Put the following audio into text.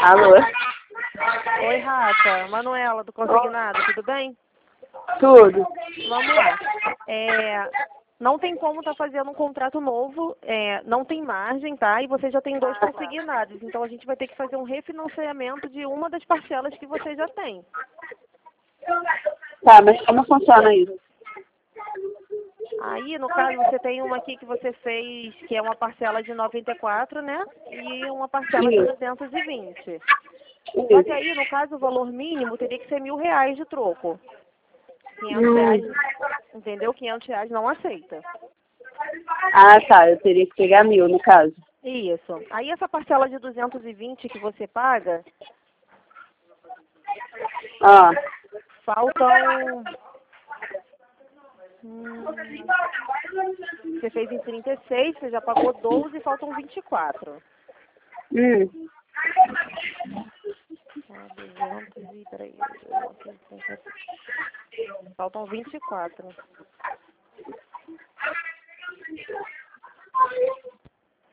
Alô? Oi, Rafa. Manuela, do Consignado, tudo bem? Tudo. Vamos lá. Não tem como estar fazendo um contrato novo, não tem margem, tá? E você já tem 2 consignados. Então a gente vai ter que fazer um refinanciamento de uma das parcelas que você já tem. Tá, mas como funciona isso? Aí, no caso, você tem uma aqui que você fez, que é uma parcela de 94, né? E uma parcela de 220. Só que aí, no caso, o valor mínimo teria que ser R$ 1.000 de troco. R$ 500, entendeu? R$ 500 não aceita. Ah, tá. Eu teria que pegar 1.000, no caso. Isso. Aí essa parcela de 220 que você paga, Ah, faltam... Você fez em 36, você já pagou 12 e faltam 24. 200 e... Peraí. Faltam 24.